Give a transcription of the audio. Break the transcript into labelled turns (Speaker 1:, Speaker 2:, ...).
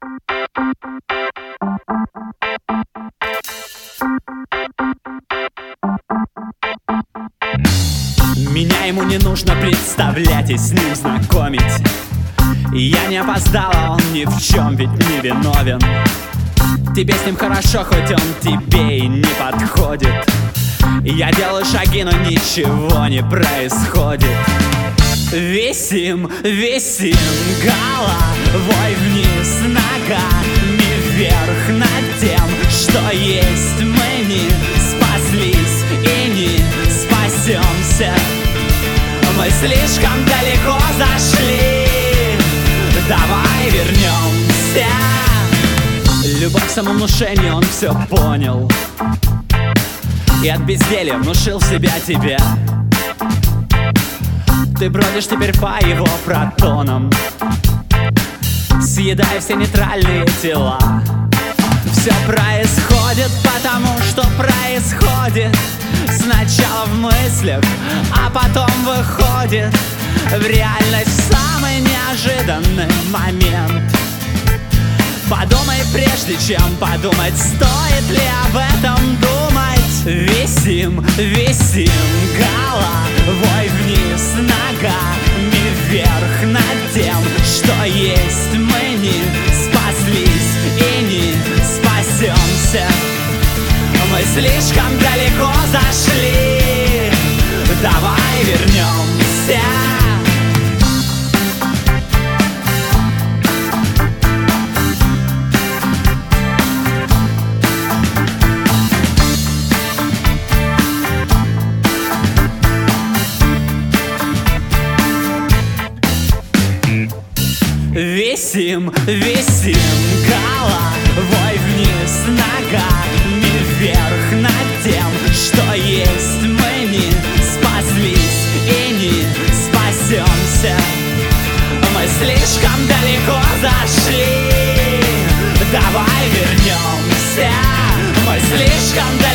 Speaker 1: Меня ему не нужно представлять и с ним знакомить. Я не опоздал, а он ни в чем ведь не виновен. Тебе с ним хорошо, хоть он тебе и не подходит. Я делаю шаги, но ничего не происходит. Висим, висим головой вниз, ногами вверх над тем, что есть. Мы не спаслись и не спасемся. Мы слишком далеко зашли. Давай вернемся. Любовь к самовнушению, он все понял и от безделья внушил в себя тебя. Ты бродишь теперь по его протонам, съедая все нейтральные тела. Все происходит потому, что происходит сначала в мыслях, а потом выходит в реальность в самый неожиданный момент. Подумай, прежде чем подумать, стоит ли об этом думать. Висим, висим головой вниз, ногами вверх над тем, что есть. Мы не спаслись и не спасемся. Мы слишком далеко зашли. Давай вернемся. Висим, висим головой вниз, ногами вверх над тем, что есть. Мы не спаслись и не спасемся. Мы слишком далеко зашли. Давай вернемся. Мы слишком далеко